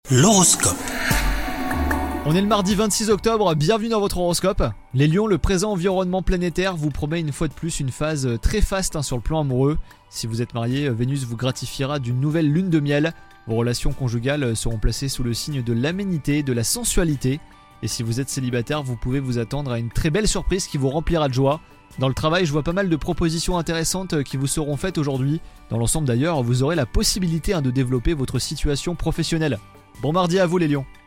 L'horoscope. On est le mardi 26 octobre, bienvenue dans votre horoscope. Les lions, le présent environnement planétaire vous promet une fois de plus une phase très faste sur le plan amoureux. Si vous êtes marié, Vénus vous gratifiera d'une nouvelle lune de miel. Vos relations conjugales seront placées sous le signe de l'aménité, de la sensualité. Et si vous êtes célibataire, vous pouvez vous attendre à une très belle surprise qui vous remplira de joie. Dans le travail, je vois pas mal de propositions intéressantes qui vous seront faites aujourd'hui. Dans l'ensemble d'ailleurs, vous aurez la possibilité de développer votre situation professionnelle. Bon mardi à vous les lions.